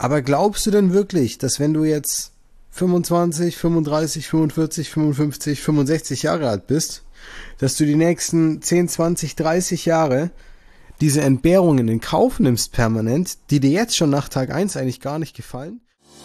Aber glaubst du denn wirklich, dass wenn du jetzt 25, 35, 45, 55, 65 Jahre alt bist, dass du die nächsten 10, 20, 30 Jahre diese Entbehrungen in Kauf nimmst permanent, die dir jetzt schon nach Tag 1 eigentlich gar nicht gefallen?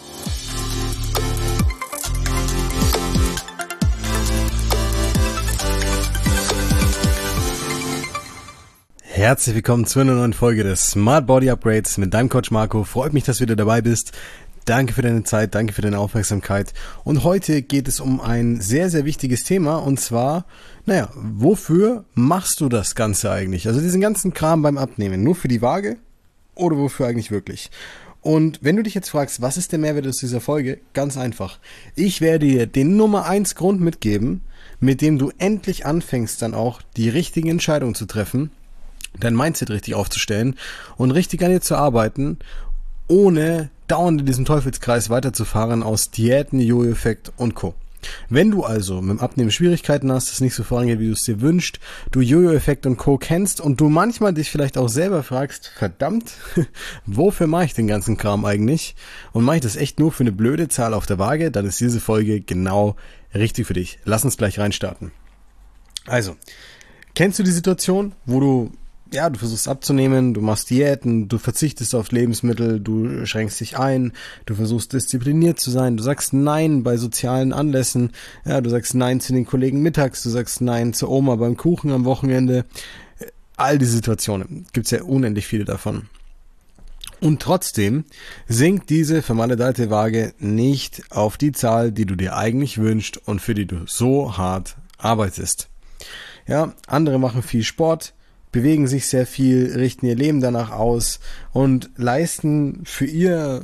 Herzlich willkommen zu einer neuen Folge des Smart Body Upgrades mit deinem Coach Marco. Freut mich, dass du wieder dabei bist. Danke für deine Zeit, danke für deine Aufmerksamkeit. Und heute geht es um ein sehr, sehr wichtiges Thema und zwar, wofür machst du das Ganze eigentlich? Also diesen ganzen Kram beim Abnehmen, nur für die Waage oder wofür eigentlich wirklich? Und wenn du dich jetzt fragst, was ist der Mehrwert aus dieser Folge? Ganz einfach. Ich werde dir den Nummer 1 Grund mitgeben, mit dem du endlich anfängst, dann auch die richtigen Entscheidungen zu treffen, dein Mindset richtig aufzustellen und richtig an dir zu arbeiten, ohne dauernd in diesem Teufelskreis weiterzufahren aus Diäten, Jojo-Effekt und Co. Wenn du also mit dem Abnehmen Schwierigkeiten hast, es nicht so vorangeht, wie du es dir wünschst, du Jojo-Effekt und Co. kennst und du manchmal dich vielleicht auch selber fragst, verdammt, wofür mache ich den ganzen Kram eigentlich? Und mache ich das echt nur für eine blöde Zahl auf der Waage? Dann ist diese Folge genau richtig für dich. Lass uns gleich reinstarten. Also, kennst du die Situation, wo du versuchst abzunehmen, du machst Diäten, du verzichtest auf Lebensmittel, du schränkst dich ein, du versuchst diszipliniert zu sein, du sagst Nein bei sozialen Anlässen, du sagst Nein zu den Kollegen mittags, du sagst Nein zur Oma beim Kuchen am Wochenende. All diese Situationen, gibt's ja unendlich viele davon. Und trotzdem sinkt diese vermaledeite Waage nicht auf die Zahl, die du dir eigentlich wünschst und für die du so hart arbeitest. Ja, andere machen viel Sport, bewegen sich sehr viel, richten ihr Leben danach aus und leisten für ihre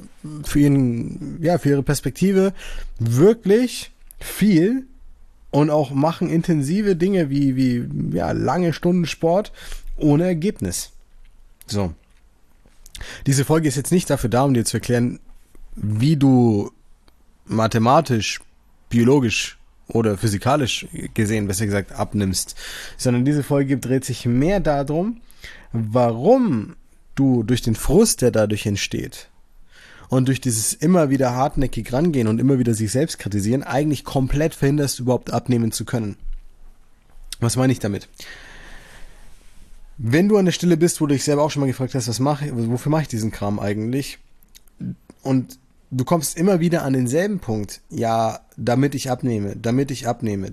Perspektive wirklich viel und auch machen intensive Dinge wie lange Stunden Sport ohne Ergebnis. So. Diese Folge ist jetzt nicht dafür da, um dir zu erklären, wie du mathematisch, biologisch oder physikalisch gesehen, besser gesagt, abnimmst, sondern diese Folge dreht sich mehr darum, warum du durch den Frust, der dadurch entsteht und durch dieses immer wieder hartnäckig rangehen und immer wieder sich selbst kritisieren, eigentlich komplett verhinderst, überhaupt abnehmen zu können. Was meine ich damit? Wenn du an der Stelle bist, wo du dich selber auch schon mal gefragt hast, wofür mache ich diesen Kram eigentlich? Und du kommst immer wieder an denselben Punkt. Ja, damit ich abnehme, damit ich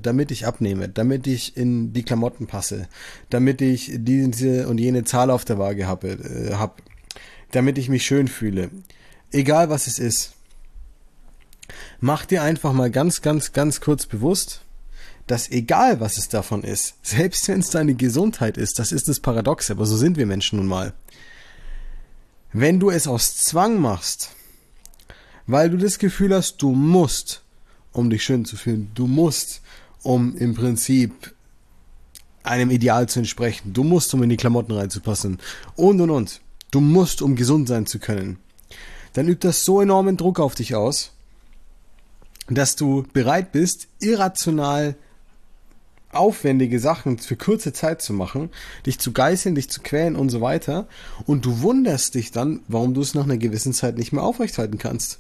in die Klamotten passe, damit ich diese und jene Zahl auf der Waage habe, damit ich mich schön fühle. Egal was es ist. Mach dir einfach mal ganz, ganz, ganz kurz bewusst, dass egal was es davon ist, selbst wenn es deine Gesundheit ist, das ist das Paradoxe, aber so sind wir Menschen nun mal. Wenn du es aus Zwang machst, weil du das Gefühl hast, du musst, um dich schön zu fühlen, du musst, um im Prinzip einem Ideal zu entsprechen, du musst, um in die Klamotten reinzupassen und. Du musst, um gesund sein zu können. Dann übt das so enormen Druck auf dich aus, dass du bereit bist, irrational aufwendige Sachen für kurze Zeit zu machen, dich zu geißeln, dich zu quälen und so weiter und du wunderst dich dann, warum du es nach einer gewissen Zeit nicht mehr aufrechthalten kannst.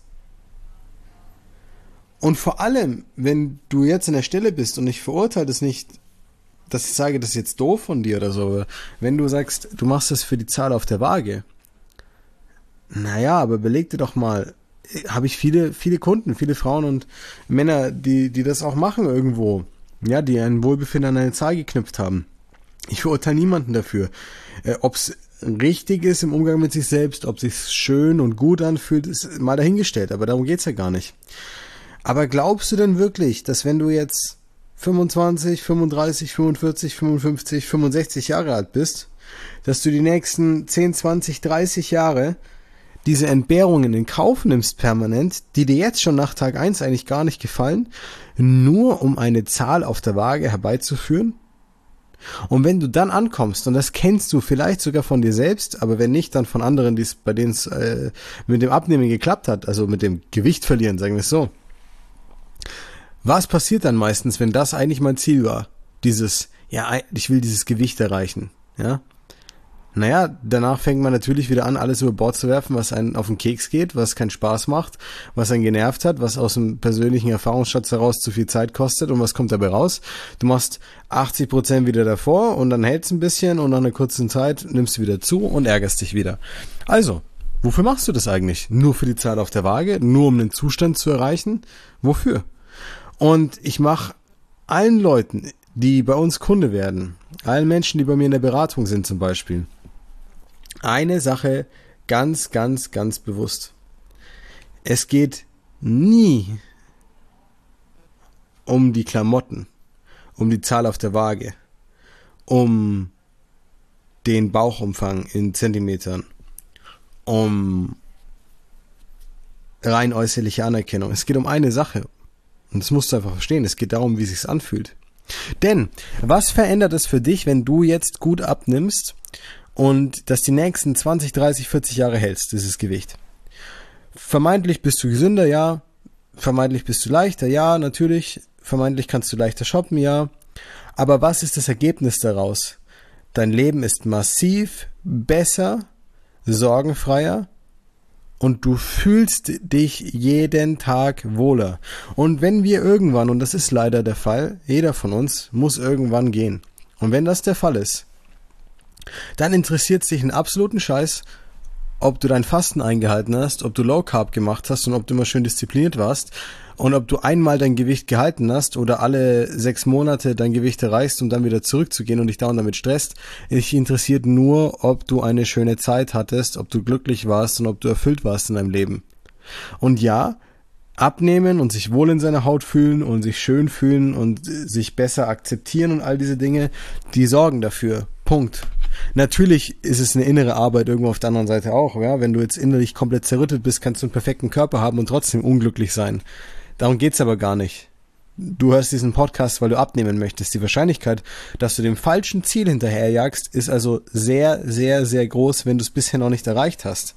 Und vor allem, wenn du jetzt an der Stelle bist und ich verurteile das nicht, dass ich sage, das ist jetzt doof von dir oder so, wenn du sagst, du machst das für die Zahl auf der Waage, aber beleg dir doch mal, habe ich viele Kunden, viele Frauen und Männer, die das auch machen irgendwo, die ein Wohlbefinden an eine Zahl geknüpft haben. Ich verurteile niemanden dafür. Ob es richtig ist im Umgang mit sich selbst, ob es sich schön und gut anfühlt, ist mal dahingestellt, aber darum geht's ja gar nicht. Aber glaubst du denn wirklich, dass wenn du jetzt 25, 35, 45, 55, 65 Jahre alt bist, dass du die nächsten 10, 20, 30 Jahre diese Entbehrungen in Kauf nimmst permanent, die dir jetzt schon nach Tag 1 eigentlich gar nicht gefallen, nur um eine Zahl auf der Waage herbeizuführen? Und wenn du dann ankommst, und das kennst du vielleicht sogar von dir selbst, aber wenn nicht, dann von anderen, bei denen es mit dem Abnehmen geklappt hat, also mit dem Gewicht verlieren, sagen wir es so. Was passiert dann meistens, wenn das eigentlich mein Ziel war? Ich will dieses Gewicht erreichen, ja? Naja, danach fängt man natürlich wieder an, alles über Bord zu werfen, was einen auf den Keks geht, was keinen Spaß macht, was einen genervt hat, was aus dem persönlichen Erfahrungsschatz heraus zu viel Zeit kostet und was kommt dabei raus? Du machst 80% wieder davor und dann hältst ein bisschen und nach einer kurzen Zeit nimmst du wieder zu und ärgerst dich wieder. Also, wofür machst du das eigentlich? Nur für die Zahl auf der Waage? Nur um den Zustand zu erreichen? Wofür? Und ich mache allen Leuten, die bei uns Kunde werden, allen Menschen, die bei mir in der Beratung sind zum Beispiel, eine Sache ganz, ganz, ganz bewusst. Es geht nie um die Klamotten, um die Zahl auf der Waage, um den Bauchumfang in Zentimetern, um rein äußerliche Anerkennung. Es geht um eine Sache. Und das musst du einfach verstehen. Es geht darum, wie es sich anfühlt. Denn, was verändert es für dich, wenn du jetzt gut abnimmst und das die nächsten 20, 30, 40 Jahre hältst, dieses Gewicht? Vermeintlich bist du gesünder, ja. Vermeintlich bist du leichter, ja, natürlich. Vermeintlich kannst du leichter shoppen, ja. Aber was ist das Ergebnis daraus? Dein Leben ist massiv besser, sorgenfreier und du fühlst dich jeden Tag wohler. Und wenn wir irgendwann, und das ist leider der Fall, jeder von uns muss irgendwann gehen. Und wenn das der Fall ist, dann interessiert es dich einen absoluten Scheiß, ob du dein Fasten eingehalten hast, ob du Low Carb gemacht hast und ob du immer schön diszipliniert warst und ob du einmal dein Gewicht gehalten hast oder alle 6 Monate dein Gewicht erreichst, um dann wieder zurückzugehen und dich dauernd damit stresst. Dich interessiert nur, ob du eine schöne Zeit hattest, ob du glücklich warst und ob du erfüllt warst in deinem Leben. Und ja, abnehmen und sich wohl in seiner Haut fühlen und sich schön fühlen und sich besser akzeptieren und all diese Dinge, die sorgen dafür. Punkt. Natürlich ist es eine innere Arbeit irgendwo auf der anderen Seite auch. Ja? Wenn du jetzt innerlich komplett zerrüttet bist, kannst du einen perfekten Körper haben und trotzdem unglücklich sein. Darum geht's aber gar nicht. Du hörst diesen Podcast, weil du abnehmen möchtest. Die Wahrscheinlichkeit, dass du dem falschen Ziel hinterherjagst, ist also sehr, sehr, sehr groß, wenn du es bisher noch nicht erreicht hast.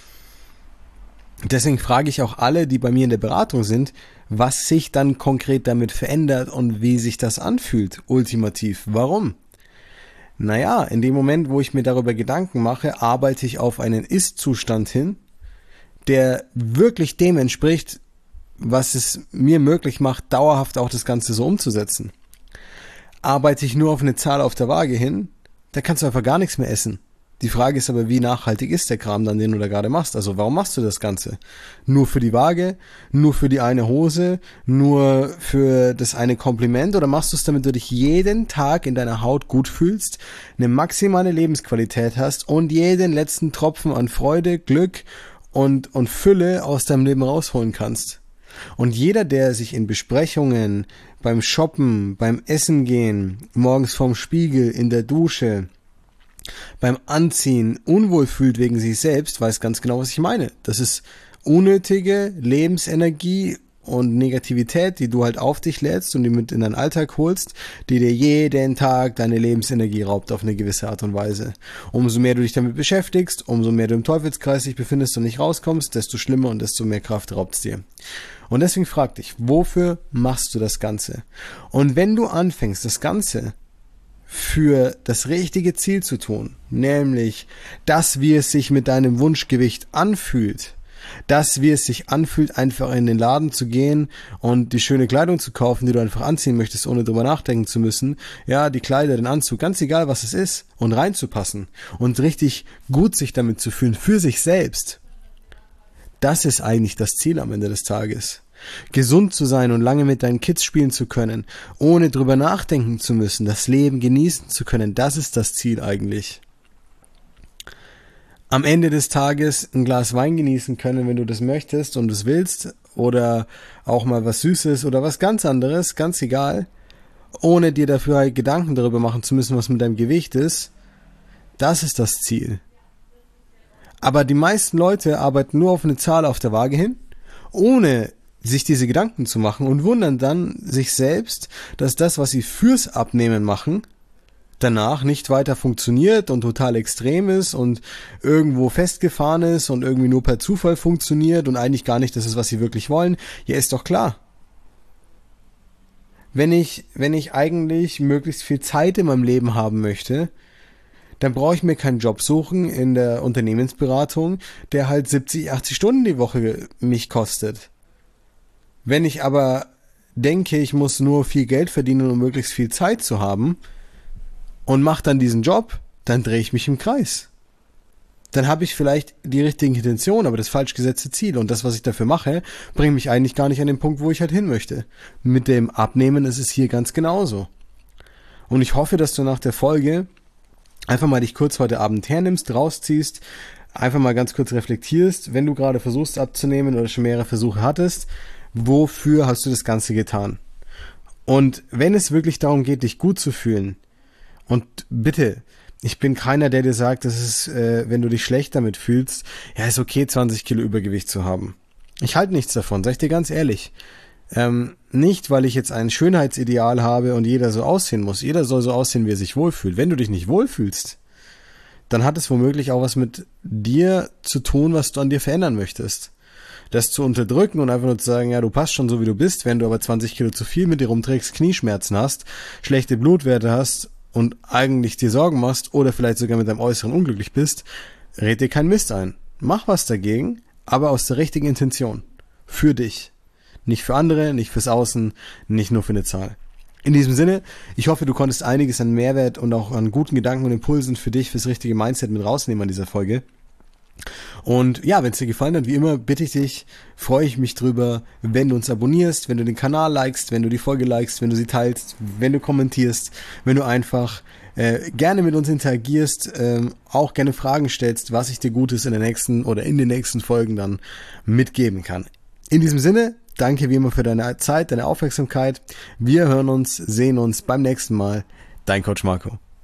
Deswegen frage ich auch alle, die bei mir in der Beratung sind, was sich dann konkret damit verändert und wie sich das anfühlt, ultimativ. Warum? Naja, in dem Moment, wo ich mir darüber Gedanken mache, arbeite ich auf einen Ist-Zustand hin, der wirklich dem entspricht, was es mir möglich macht, dauerhaft auch das Ganze so umzusetzen. Arbeite ich nur auf eine Zahl auf der Waage hin, da kannst du einfach gar nichts mehr essen. Die Frage ist aber, wie nachhaltig ist der Kram dann, den du da gerade machst? Also warum machst du das Ganze? Nur für die Waage? Nur für die eine Hose? Nur für das eine Kompliment? Oder machst du es, damit du dich jeden Tag in deiner Haut gut fühlst, eine maximale Lebensqualität hast und jeden letzten Tropfen an Freude, Glück und Fülle aus deinem Leben rausholen kannst? Und jeder, der sich in Besprechungen, beim Shoppen, beim Essen gehen, morgens vorm Spiegel, in der Dusche, beim Anziehen unwohl fühlt wegen sich selbst, weiß ganz genau, was ich meine. Das ist unnötige Lebensenergie und Negativität, die du halt auf dich lädst und die mit in deinen Alltag holst, die dir jeden Tag deine Lebensenergie raubt auf eine gewisse Art und Weise. Umso mehr du dich damit beschäftigst, umso mehr du im Teufelskreis dich befindest und nicht rauskommst, desto schlimmer und desto mehr Kraft raubt es dir. Und deswegen frag dich, wofür machst du das Ganze? Und wenn du anfängst, das Ganze für das richtige Ziel zu tun, nämlich, dass wie es sich mit deinem Wunschgewicht anfühlt, dass wie es sich anfühlt, einfach in den Laden zu gehen und die schöne Kleidung zu kaufen, die du einfach anziehen möchtest, ohne drüber nachdenken zu müssen, ja, die Kleider, den Anzug, ganz egal was es ist, und reinzupassen und richtig gut sich damit zu fühlen, für sich selbst. Das ist eigentlich das Ziel am Ende des Tages. Gesund zu sein und lange mit deinen Kids spielen zu können, ohne drüber nachdenken zu müssen, das Leben genießen zu können, das ist das Ziel eigentlich. Am Ende des Tages ein Glas Wein genießen können, wenn du das möchtest und es willst, oder auch mal was Süßes oder was ganz anderes, ganz egal, ohne dir dafür halt Gedanken darüber machen zu müssen, was mit deinem Gewicht ist, das ist das Ziel. Aber die meisten Leute arbeiten nur auf eine Zahl auf der Waage hin, ohne sich diese Gedanken zu machen und wundern dann sich selbst, dass das, was sie fürs Abnehmen machen, danach nicht weiter funktioniert und total extrem ist und irgendwo festgefahren ist und irgendwie nur per Zufall funktioniert und eigentlich gar nicht das ist, was sie wirklich wollen. Ja, ist doch klar. Wenn ich eigentlich möglichst viel Zeit in meinem Leben haben möchte, dann brauche ich mir keinen Job suchen in der Unternehmensberatung, der halt 70, 80 Stunden die Woche mich kostet. Wenn ich aber denke, ich muss nur viel Geld verdienen, um möglichst viel Zeit zu haben und mache dann diesen Job, dann drehe ich mich im Kreis. Dann habe ich vielleicht die richtigen Intentionen, aber das falsch gesetzte Ziel. Und das, was ich dafür mache, bringt mich eigentlich gar nicht an den Punkt, wo ich halt hin möchte. Mit dem Abnehmen ist es hier ganz genauso. Und ich hoffe, dass du nach der Folge einfach mal dich kurz heute Abend hernimmst, rausziehst, einfach mal ganz kurz reflektierst, wenn du gerade versuchst abzunehmen oder schon mehrere Versuche hattest, wofür hast du das Ganze getan? Und wenn es wirklich darum geht, dich gut zu fühlen, und bitte, ich bin keiner, der dir sagt, dass es, wenn du dich schlecht damit fühlst, ja, ist okay, 20 Kilo Übergewicht zu haben. Ich halte nichts davon, sag ich dir ganz ehrlich. Nicht, weil ich jetzt ein Schönheitsideal habe und jeder so aussehen muss. Jeder soll so aussehen, wie er sich wohlfühlt. Wenn du dich nicht wohlfühlst, dann hat es womöglich auch was mit dir zu tun, was du an dir verändern möchtest. Das zu unterdrücken und einfach nur zu sagen, ja, du passt schon so, wie du bist, wenn du aber 20 Kilo zu viel mit dir rumträgst, Knieschmerzen hast, schlechte Blutwerte hast und eigentlich dir Sorgen machst oder vielleicht sogar mit deinem Äußeren unglücklich bist, red dir keinen Mist ein. Mach was dagegen, aber aus der richtigen Intention. Für dich. Nicht für andere, nicht fürs Außen, nicht nur für eine Zahl. In diesem Sinne, ich hoffe, du konntest einiges an Mehrwert und auch an guten Gedanken und Impulsen für dich, fürs richtige Mindset mit rausnehmen an dieser Folge. Und ja, wenn es dir gefallen hat, wie immer, bitte ich dich, freue ich mich drüber, wenn du uns abonnierst, wenn du den Kanal likest, wenn du die Folge likest, wenn du sie teilst, wenn du kommentierst, wenn du einfach gerne mit uns interagierst, auch gerne Fragen stellst, was ich dir Gutes in der nächsten oder in den nächsten Folgen dann mitgeben kann. In diesem Sinne, danke wie immer für deine Zeit, deine Aufmerksamkeit. Wir hören uns, sehen uns beim nächsten Mal. Dein Coach Marco.